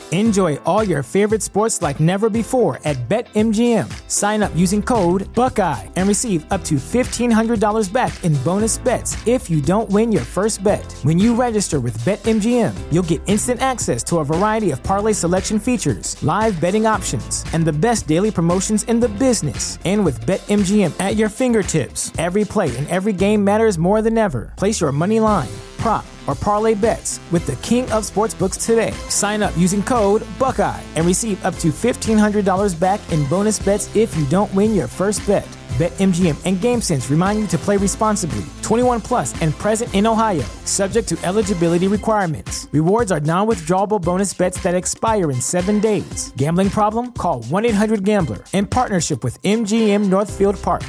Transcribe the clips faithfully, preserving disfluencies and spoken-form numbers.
Enjoy all your favorite sports like never before at BetMGM. Sign up using code Buckeye and receive up to fifteen hundred dollars back in bonus bets if you don't win your first bet. When you register with BetMGM, you'll get instant access to a variety of parlay selection features, live betting options, and the best daily promotions in the business. And with BetMGM at your fingertips, every play and every game matters more than ever. Place your money line, prop, or parlay bets with the king of sportsbooks today. Sign up using code Buckeye and receive up to fifteen hundred dollars back in bonus bets if you don't win your first bet. BetMGM and GameSense remind you to play responsibly. twenty-one plus and present in Ohio, subject to eligibility requirements. Rewards are non-withdrawable bonus bets that expire in seven days. Gambling problem? Call one eight hundred gambler in partnership with M G M Northfield Park.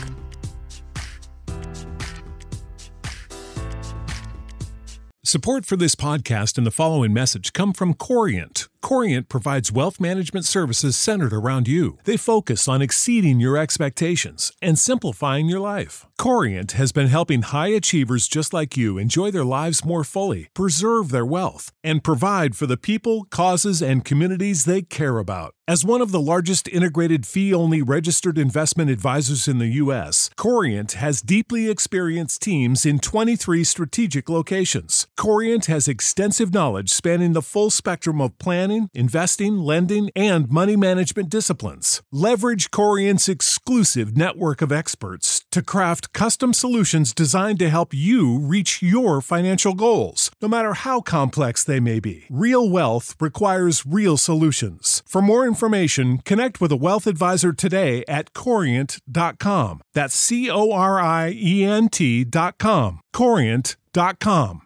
Support for this podcast and the following message come from Corient. Corient provides wealth management services centered around you. They focus on exceeding your expectations and simplifying your life. Corient has been helping high achievers just like you enjoy their lives more fully, preserve their wealth, and provide for the people, causes, and communities they care about. As one of the largest integrated fee-only registered investment advisors in the U S, Corient has deeply experienced teams in twenty-three strategic locations. Corient has extensive knowledge spanning the full spectrum of planning, investing, lending, and money management disciplines. Leverage Corient's exclusive network of experts to craft custom solutions designed to help you reach your financial goals, no matter how complex they may be. Real wealth requires real solutions. For more information, connect with a wealth advisor today at corient dot com. That's C O R I E N T dot com. corient dot com.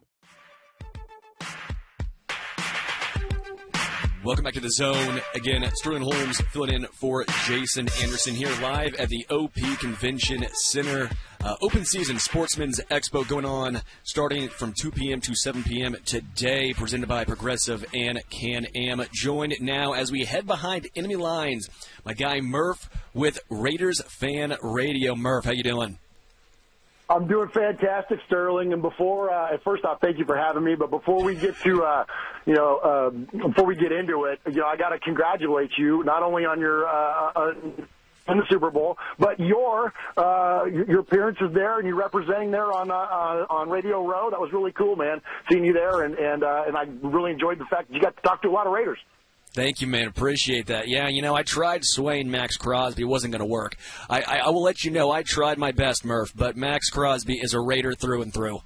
Welcome back to The Zone. Again, Sterling Holmes filling in for Jason Anderson here live at the O P Convention Center. Uh, open season Sportsman's Expo going on starting from two p.m. to seven p.m. today, presented by Progressive and Can-Am. Joined now as we head behind enemy lines, my guy Murph with Raiders Fan Radio. Murph, how you doing? I'm doing fantastic, Sterling. And before, uh, first off, thank you for having me. But before we get to, uh, you know, uh, before we get into it, you know, I got to congratulate you not only on your uh, uh, in the Super Bowl, but your uh, your appearances there and you representing there on uh, on Radio Row. That was really cool, man. Seeing you there, and and uh, and I really enjoyed the fact that you got to talk to a lot of Raiders. Thank you, man. Appreciate that. Yeah, you know, I tried swaying Max Crosby. It wasn't going to work. I, I, I will let you know I tried my best, Murph, but Max Crosby is a Raider through and through.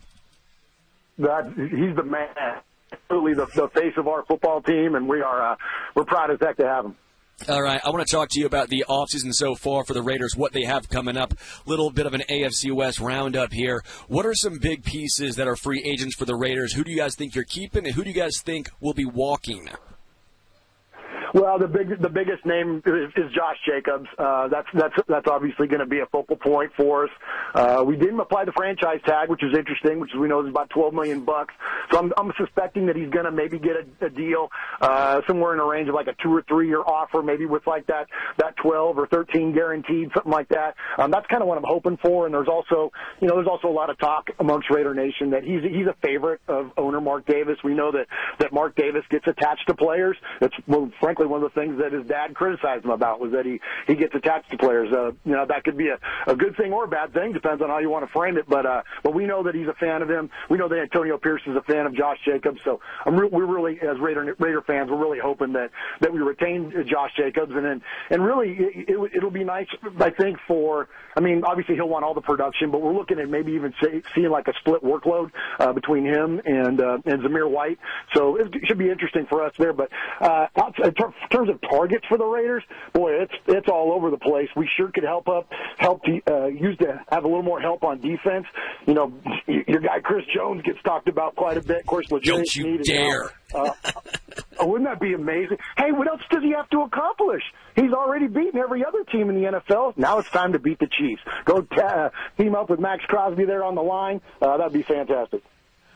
That, he's the man. Absolutely the, the face of our football team, and we are uh, we're proud as heck to have him. All right, I want to talk to you about the offseason so far for the Raiders, what they have coming up, a little bit of an A F C West roundup here. What are some big pieces that are free agents for the Raiders? Who do you guys think you're keeping, and who do you guys think will be walking? Well, the big, the biggest name is, is Josh Jacobs. Uh, that's that's that's obviously going to be a focal point for us. Uh, we didn't apply the franchise tag, which is interesting, which we know is about twelve million bucks. So I'm, I'm suspecting that he's going to maybe get a, a deal uh, somewhere in a range of like a two or three year offer, maybe with like that that twelve or thirteen guaranteed, something like that. Um, that's kind of what I'm hoping for. And there's also, you know, there's also a lot of talk amongst Raider Nation that he's he's a favorite of owner Mark Davis. We know that that Mark Davis gets attached to players. That's well, frankly one of the things that his dad criticized him about was that he, he gets attached to players. Uh, you know, that could be a, a good thing or a bad thing, depends on how you want to frame it. But uh, but we know that he's a fan of him. We know that Antonio Pierce is a fan of Josh Jacobs. So I'm re- we're really, as Raider Raider fans, we're really hoping that, that we retain Josh Jacobs. And then, and really, it, it, it'll be nice, I think, for, I mean, obviously he'll want all the production, but we're looking at maybe even say, seeing like a split workload uh, between him and uh, and Zamir White. So it should be interesting for us there. But uh, in terms of targets for the Raiders, boy, it's it's all over the place. We sure could help up, help to, uh, use to have a little more help on defense. You know, your guy Chris Jones gets talked about quite a bit. Of course, don't you dare! Uh, wouldn't that be amazing? Hey, what else does he have to accomplish? He's already beaten every other team in the N F L. Now it's time to beat the Chiefs. Go t- uh, team up with Max Crosby there on the line. Uh, that'd be fantastic.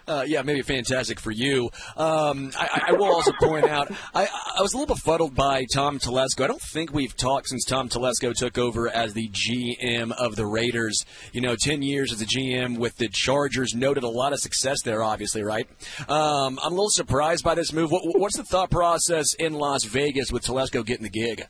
Uh, yeah, maybe fantastic for you. Um, I, I will also point out, I, I was a little befuddled by Tom Telesco. I don't think we've talked since Tom Telesco took over as the G M of the Raiders. You know, ten years as a G M with the Chargers, noted a lot of success there, obviously, right? Um, I'm a little surprised by this move. What, what's the thought process in Las Vegas with Telesco getting the gig?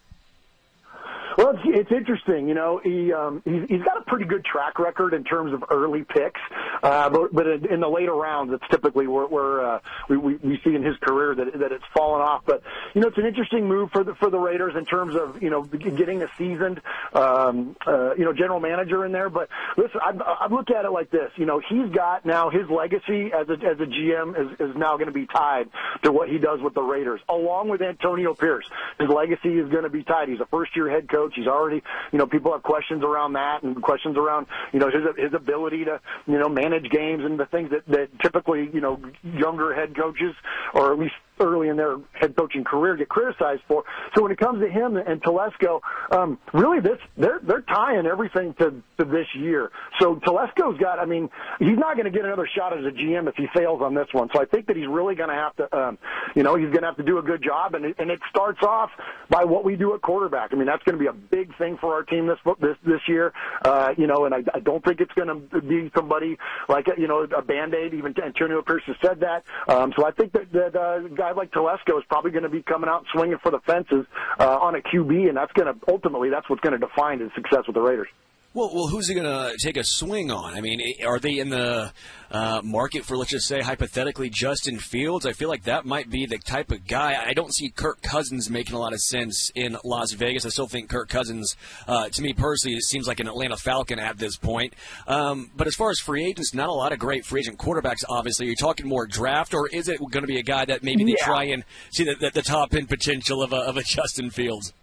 Well, it's, it's interesting. You know, he um, he's, he's got a pretty good track record in terms of early picks, uh, but but in, in the later rounds, it's typically where, where uh, we, we we see in his career that that it's fallen off. But you know, it's an interesting move for the for the Raiders in terms of you know getting a seasoned um, uh, you know general manager in there. But listen, I've, I've looked at it like this. You know, he's got now his legacy as a as a G M is is now going to be tied to what he does with the Raiders, along with Antonio Pierce. His legacy is going to be tied. He's a first year head coach. He's already, you know, people have questions around that and questions around, you know, his his ability to, you know, manage games and the things that, that typically, you know, younger head coaches, or at least early in their head coaching career, get criticized for. So when it comes to him and Telesco, um, really this they're they're tying everything to, to this year. So Telesco's got, I mean, he's not going to get another shot as a G M if he fails on this one. So I think that he's really going to have to, um, you know, he's going to have to do a good job. And it, and it starts off by what we do at quarterback. I mean, that's going to be a big thing for our team this this this year. Uh, you know, and I, I don't think it's going to be somebody like you know a Band-Aid. Even Antonio Pierce has said that. Um, so I think that that uh, a guy like Telesco is probably going to be coming out swinging for the fences uh, on a Q B, and that's going to ultimately that's what's going to define his success with the Raiders. Well, well, who's he going to take a swing on? I mean, are they in the uh, market for, let's just say, hypothetically, Justin Fields? I feel like that might be the type of guy. I don't see Kirk Cousins making a lot of sense in Las Vegas. I still think Kirk Cousins, uh, to me personally, it seems like an Atlanta Falcon at this point. Um, but as far as free agents, not a lot of great free agent quarterbacks, obviously. Are you talking more draft, or is it going to be a guy that maybe they yeah. try and see the, the, the top-end potential of a, of a Justin Fields?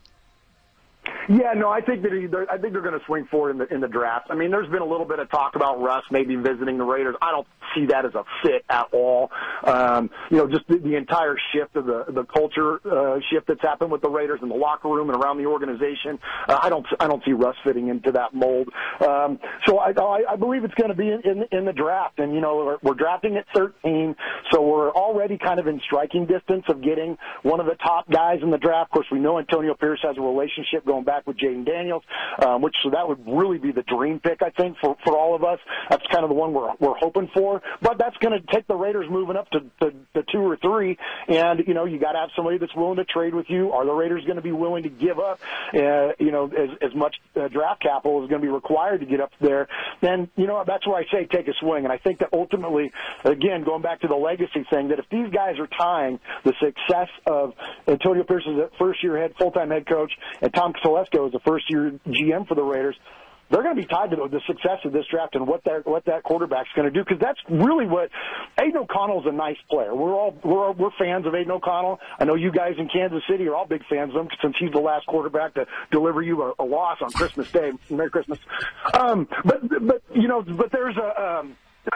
Yeah, no, I think that he, I think they're going to swing forward in the in the draft. I mean, there's been a little bit of talk about Russ maybe visiting the Raiders. I don't see that as a fit at all. Um, you know, just the, the entire shift of the the culture uh, shift that's happened with the Raiders in the locker room and around the organization. Uh, I don't I don't see Russ fitting into that mold. Um, so I, I I believe it's going to be in, in in the draft, and you know we're, we're drafting at thirteen, so we're already kind of in striking distance of getting one of the top guys in the draft. Of course, we know Antonio Pierce has a relationship going back with Jaden Daniels, um, which so that would really be the dream pick, I think, for, for all of us. That's kind of the one we're we're hoping for. But that's going to take the Raiders moving up to, to, to two or three, and you know you got to have somebody that's willing to trade with you. Are the Raiders going to be willing to give up, uh, you know, as, as much uh, draft capital is going to be required to get up there? Then you know that's where I say take a swing, and I think that ultimately, again, going back to the legacy thing, that if these guys are tying the success of Antonio Pierce as a first-year head full-time head coach and Tom Telesco as a first-year G M for the Raiders, they're going to be tied to the success of this draft and what that what that quarterback's going to do, because that's really what Aiden O'Connell's a nice player. We're all we're we're fans of Aiden O'Connell. I know you guys in Kansas City are all big fans of him since he's the last quarterback to deliver you a, a loss on Christmas Day. Merry Christmas. Um, but but you know, but there's a. Um,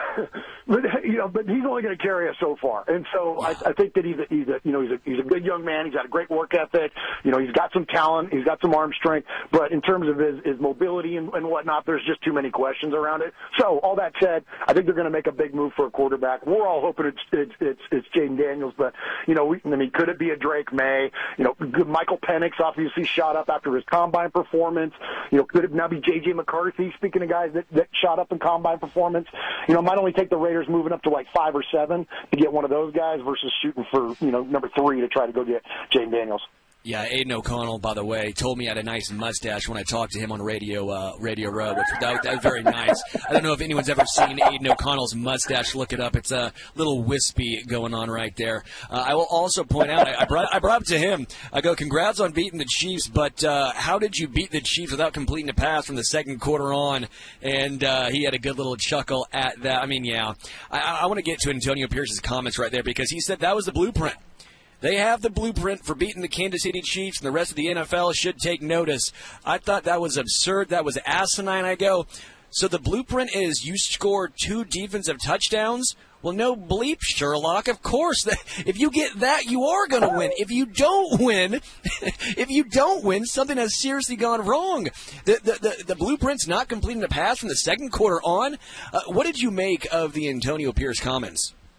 but you know, but he's only going to carry us so far, and so I, I think that he's a, he's a you know he's a he's a good young man. He's got a great work ethic. You know, he's got some talent. He's got some arm strength. But in terms of his, his mobility and, and whatnot, there's just too many questions around it. So all that said, I think they're going to make a big move for a quarterback. We're all hoping it's it's it's, it's Jaden Daniels, but you know, we, I mean, could it be a Drake May? You know, Michael Penix obviously shot up after his combine performance. You know, could it now be J J McCarthy? Speaking of guys that, that shot up in combine performance, you know, it might only take the Raiders moving up to like five or seven to get one of those guys versus shooting for, you know, number three to try to go get Jaden Daniels. Yeah, Aiden O'Connell, by the way, told me I had a nice mustache when I talked to him on Radio uh, Radio Row, which that, that was very nice. I don't know if anyone's ever seen Aiden O'Connell's mustache. Look it up. It's a little wispy going on right there. Uh, I will also point out, I, I, brought, I brought up to him, I go, congrats on beating the Chiefs, but uh, how did you beat the Chiefs without completing a pass from the second quarter on? And uh, he had a good little chuckle at that. I mean, yeah, I, I want to get to Antonio Pierce's comments right there, because he said that was the blueprint. They have the blueprint for beating the Kansas City Chiefs, and the rest of the N F L should take notice. I thought that was absurd. That was asinine. I go, so the blueprint is you score two defensive touchdowns? Well, no bleep, Sherlock. Of course, if you get that, you are going to win. If you don't win, if you don't win, something has seriously gone wrong. The the, the, the blueprint's not completing the pass from the second quarter on. Uh, what did you make of the Antonio Pierce comments?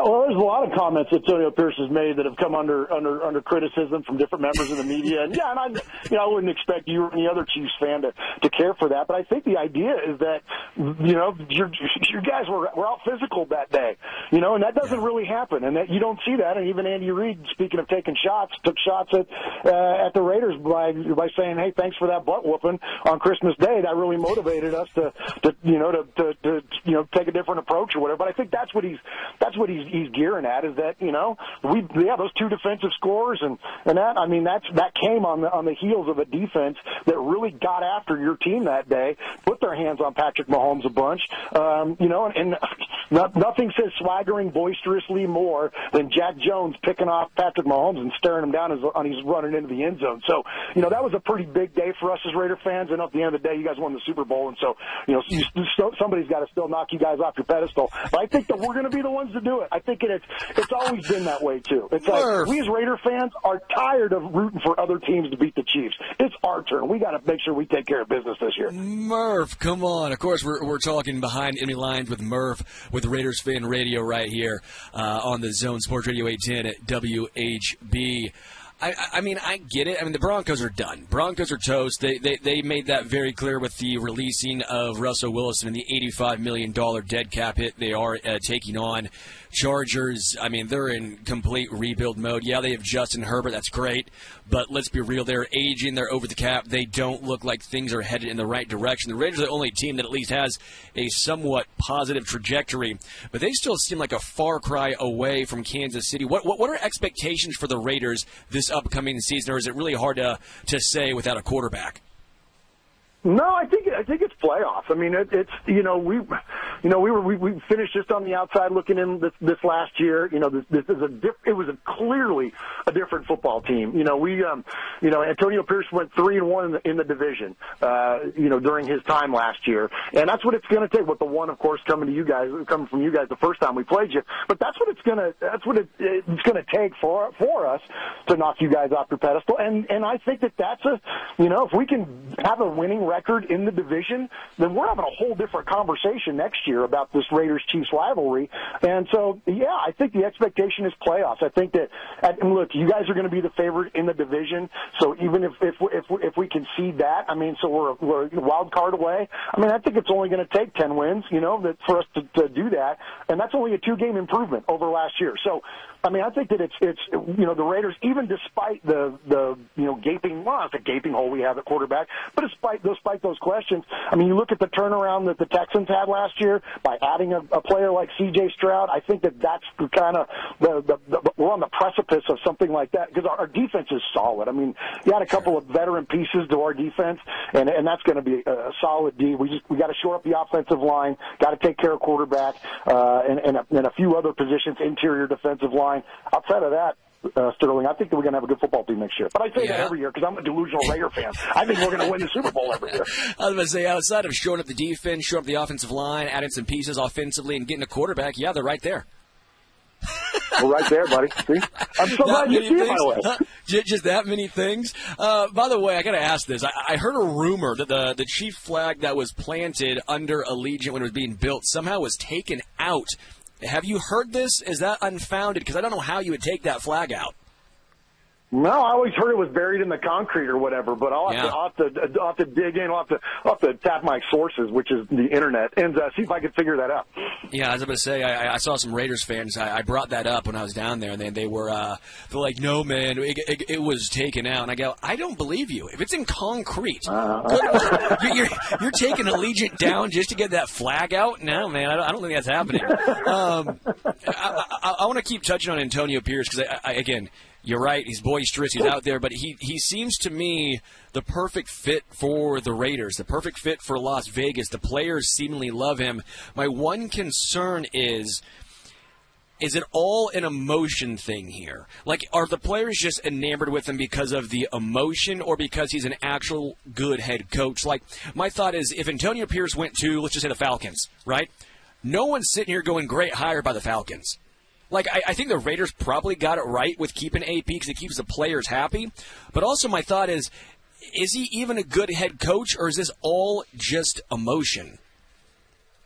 Well, there's a lot of comments that Antonio Pierce has made that have come under under under criticism from different members of the media, and yeah, and I, you know, I wouldn't expect you or any other Chiefs fan to to care for that, but I think the idea is that, you know, your your guys were were out physical that day, you know, and that doesn't really happen, and that you don't see that, and even Andy Reid, speaking of taking shots, took shots at uh, at the Raiders by by saying, hey, thanks for that butt whooping on Christmas Day. That really motivated us to, to you know to, to to you know take a different approach or whatever. But I think that's what he's that's what he's he's gearing at, is that, you know, we yeah those two defensive scores and and that I mean that's that came on the on the heels of a defense that really got after your team that day, put their hands on Patrick Mahomes a bunch, um, you know, and, and not, nothing says swaggering boisterously more than Jack Jones picking off Patrick Mahomes and staring him down as on he's running into the end zone. So, you know, that was a pretty big day for us as Raider fans, and at the end of the day, you guys won the Super Bowl, and so, you know, you, somebody's got to still knock you guys off your pedestal. But I think that we're going to be the ones to do it. I think it, it's it's always been that way too. It's like we as Raider fans are tired of rooting for other teams to beat the Chiefs. It's our turn. We got to make sure we take care of business this year. Murph, come on. Of course, we're we're talking behind enemy lines with Murph with Raiders Fan Radio right here uh, on the Zone Sports Radio eight ten at W H B. I, I mean, I get it. I mean, the Broncos are done. Broncos are toast. They, they they made that very clear with the releasing of Russell Wilson and the eighty-five million dollars dead cap hit they are uh, taking on. Chargers, I mean, they're in complete rebuild mode. Yeah, they have Justin Herbert. That's great. But let's be real. They're aging. They're over the cap. They don't look like things are headed in the right direction. The Raiders are the only team that at least has a somewhat positive trajectory. But they still seem like a far cry away from Kansas City. What what, what are expectations for the Raiders this upcoming season, or is it really hard to to say without a quarterback? No, I think I think it's playoffs. I mean, it, it's you know we, you know we were we, we finished just on the outside looking in this this last year. You know, this, this is a diff, it was a clearly a different football team. You know, we um, you know Antonio Pierce went three and one in the, in the division. Uh, you know, during his time last year, and that's what it's going to take. With the one, of course, coming to you guys, coming from you guys the first time we played you. But that's what it's gonna that's what it, it's going to take for for us to knock you guys off your pedestal. And and I think that that's a you know if we can have a winning record in the division, then we're having a whole different conversation next year about this Raiders-Chiefs rivalry. And so, yeah, I think the expectation is playoffs. I think that, and look, you guys are going to be the favorite in the division. So even if if if if we concede that, I mean, so we're we're a wild card away. I mean, I think it's only going to take ten wins, you know, that for us to, to do that, and that's only a two-game improvement over last year. So, I mean, I think that it's it's you know the Raiders, even despite the the you know gaping well, it's a gaping hole we have at quarterback, but despite those despite those questions, I mean, you look at the turnaround that the Texans had last year by adding a, a player like C J Stroud. I think that that's the kind of the, the, the we're on the precipice of something like that because our, our defense is solid. I mean, you had a couple of veteran pieces to our defense, and and that's going to be a, a solid D. We just we got to shore up the offensive line, got to take care of quarterback, uh, and and a, and a few other positions, interior defensive line. Outside of that, uh, Sterling, I think that we're going to have a good football team next year. But I say yeah. that every year because I'm a delusional Raider fan. I think we're going to win the Super Bowl every year. I was going to say, outside of shoring up the defense, shoring up the offensive line, adding some pieces offensively, and getting a quarterback, yeah, they're right there. We're right there, buddy. See? I'm so glad you see it my way. Huh? Just that many things. Uh, by the way, I got to ask this. I, I heard a rumor that the, the Chief flag that was planted under Allegiant when it was being built somehow was taken out. Have you heard this? Is that unfounded? Because I don't know how you would take that flag out. No, I always heard it was buried in the concrete or whatever, but I'll have, yeah. to, I'll have, to, I'll have to dig in. I'll have to, I'll have to tap my sources, which is the Internet, and uh, see if I can figure that out. Yeah, I was going to say, I, I saw some Raiders fans. I, I brought that up when I was down there, and they, they were uh, they're like, no, man, it, it, it was taken out. And I go, I don't believe you. If it's in concrete, uh. you're, you're, you're taking Allegiant down just to get that flag out? No, man, I don't, I don't think that's happening. Um, I, I, I want to keep touching on Antonio Pierce because, I, I, again, you're right. He's boisterous. He's out there. But he, he seems to me the perfect fit for the Raiders, the perfect fit for Las Vegas. The players seemingly love him. My one concern is, is it all an emotion thing here? Like, are the players just enamored with him because of the emotion or because he's an actual good head coach? Like, my thought is if Antonio Pierce went to, let's just say the Falcons, right? No one's sitting here going, great hire by the Falcons. Like, I, I think the Raiders probably got it right with keeping A P because it keeps the players happy. But also my thought is, is he even a good head coach, or is this all just emotion?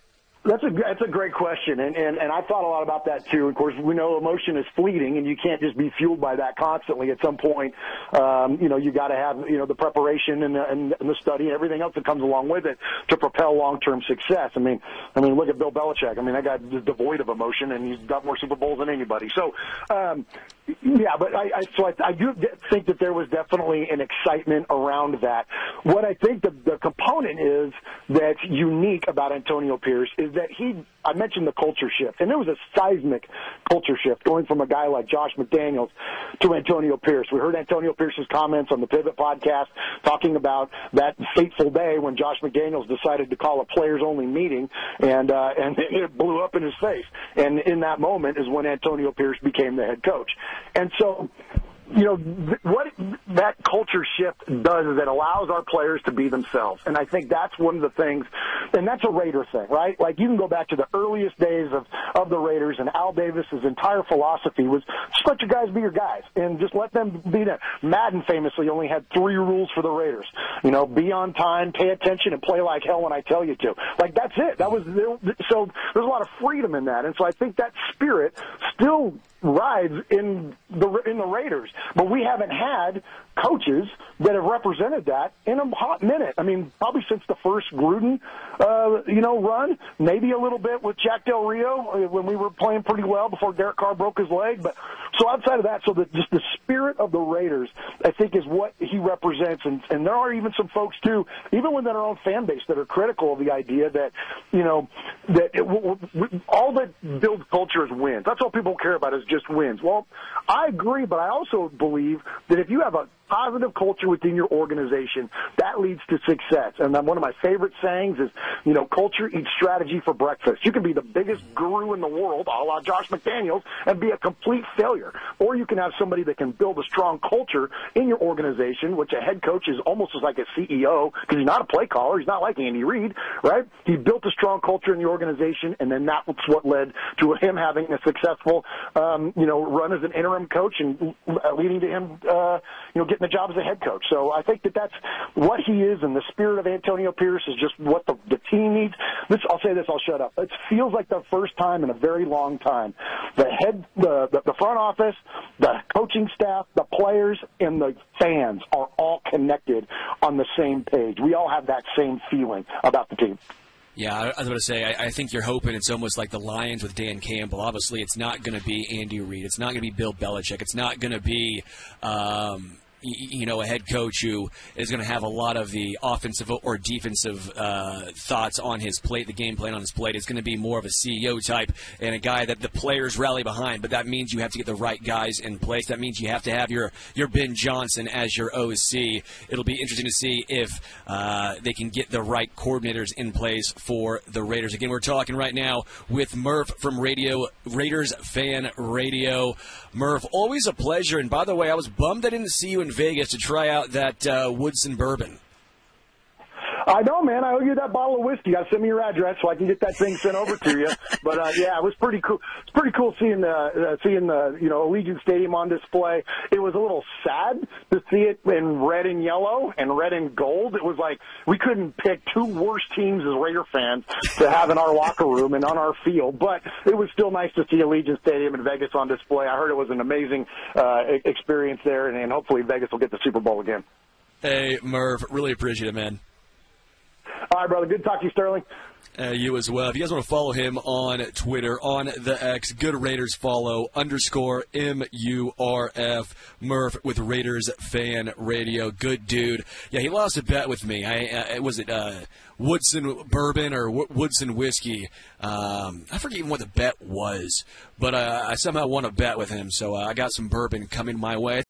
That's a that's a great question, and, and and I thought a lot about that too. Of course, we know emotion is fleeting, and you can't just be fueled by that constantly. At some point, um, you know, you got to have you know the preparation and the, and, and the study and everything else that comes along with it to propel long-term success. I mean, I mean, look at Bill Belichick. I mean, that guy is devoid of emotion, and he's got more Super Bowls than anybody. So, um, yeah, but I, I so I, I do think that there was definitely an excitement around that. What I think the, the component is that's unique about Antonio Pierce is that he, I mentioned the culture shift, and there was a seismic culture shift going from a guy like Josh McDaniels to Antonio Pierce. We heard Antonio Pierce's comments on the Pivot podcast talking about that fateful day when Josh McDaniels decided to call a players-only meeting, and uh, and it blew up in his face. And in that moment is when Antonio Pierce became the head coach. And so, you know, what that culture shift does is it allows our players to be themselves. And I think that's one of the things, and that's a Raider thing, right? Like, you can go back to the earliest days of, of the Raiders, and Al Davis's entire philosophy was just let your guys be your guys and just let them be them. Madden famously only had three rules for the Raiders. You know, be on time, pay attention, and play like hell when I tell you to. Like, that's it. That was so there's a lot of freedom in that. And so I think that spirit still rides in the in the Raiders. But we haven't had coaches that have represented that in a hot minute. I mean, probably since the first Gruden, uh, you know, run, maybe a little bit with Jack Del Rio when we were playing pretty well before Derek Carr broke his leg. But so outside of that, so the, just the spirit of the Raiders, I think, is what he represents. And, and there are even some folks, too, even within our own fan base, that are critical of the idea that, you know, that it, w- w- all that builds culture is wins. That's all people care about is just wins. Well, I agree, but I also believe that if you have a positive culture within your organization, that leads to success. And one of my favorite sayings is, you know, culture eats strategy for breakfast. You can be the biggest guru in the world, a la Josh McDaniels, and be a complete failure. Or you can have somebody that can build a strong culture in your organization, which a head coach is almost like a C E O, because he's not a play caller. He's not like Andy Reid, right? He built a strong culture in the organization, and then that's what led to him having a successful, um, you know, run as an interim coach and leading to him, uh, you know, getting the job as a head coach. So I think that that's what he is, and the spirit of Antonio Pierce is just what the, the team needs. This, I'll say this, I'll shut up. It feels like the first time in a very long time the head, the, the, the front office, the coaching staff, the players, and the fans are all connected on the same page. We all have that same feeling about the team. Yeah, I was going to say, I, I think you're hoping it's almost like the Lions with Dan Campbell. Obviously, it's not going to be Andy Reid. It's not going to be Bill Belichick. It's not going to be um, you know, a head coach who is going to have a lot of the offensive or defensive uh, thoughts on his plate, the game plan on his plate. It's going to be more of a C E O type and a guy that the players rally behind. But that means you have to get the right guys in place. That means you have to have your, your Ben Johnson as your O C. It'll be interesting to see if uh, they can get the right coordinators in place for the Raiders. Again, we're talking right now with Murph from Radio Raiders Fan Radio. Murph, always a pleasure. And by the way, I was bummed I didn't see you in Vegas to try out that uh, Woodson bourbon. I know, man. I owe you that bottle of whiskey. You got to send me your address so I can get that thing sent over to you. But uh, yeah, it was pretty cool. It's pretty cool seeing the uh, seeing the you know Allegiant Stadium on display. It was a little sad to see it in red and yellow and red and gold. It was like we couldn't pick two worse teams as Raider fans to have in our locker room and on our field. But it was still nice to see Allegiant Stadium in Vegas on display. I heard it was an amazing uh, experience there, and, and hopefully Vegas will get the Super Bowl again. Hey, Murph, really appreciate it, man. All right, brother. Good to talk to you, Sterling. Uh, you as well. If you guys want to follow him on Twitter, on the X, good Raiders follow, underscore M U R F, Murph with Raiders Fan Radio. Good dude. Yeah, he lost a bet with me. I uh, Was it uh, Woodson Bourbon or w- Woodson Whiskey? Um, I forget even what the bet was, but uh, I somehow won a bet with him, so uh, I got some bourbon coming my way.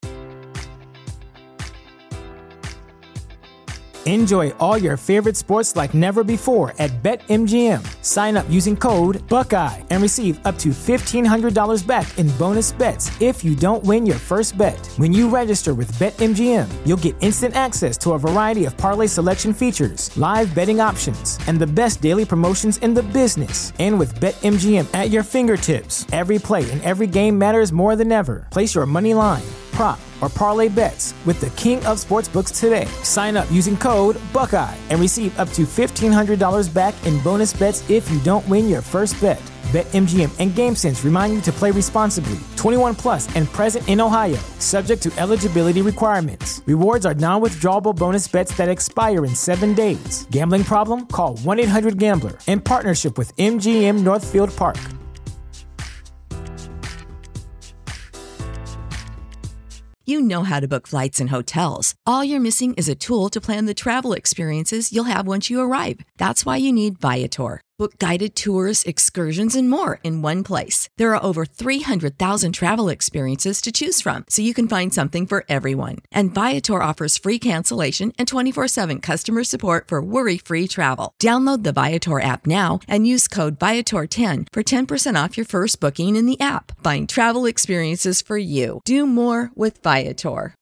Enjoy all your favorite sports like never before at BetMGM. Sign up using code Buckeye and receive up to fifteen hundred dollars back in bonus bets if you don't win your first bet. When you register with BetMGM, you'll get instant access to a variety of parlay selection features, live betting options, and the best daily promotions in the business. And with BetMGM at your fingertips, every play and every game matters more than ever. Place your money line, prop, or parlay bets with the king of sportsbooks today. Sign up using code Buckeye and receive up to fifteen hundred dollars back in bonus bets if you don't win your first bet. BetMGM and GameSense remind you to play responsibly. twenty-one plus and present in Ohio, subject to eligibility requirements. Rewards are non-withdrawable bonus bets that expire in seven days. Gambling problem? Call one eight hundred gambler. In partnership with M G M Northfield Park. You know how to book flights and hotels. All you're missing is a tool to plan the travel experiences you'll have once you arrive. That's why you need Viator. Book guided tours, excursions, and more in one place. There are over three hundred thousand travel experiences to choose from, so you can find something for everyone. And Viator offers free cancellation and twenty-four seven customer support for worry-free travel. Download the Viator app now and use code Viator ten for ten percent off your first booking in the app. Find travel experiences for you. Do more with Viator.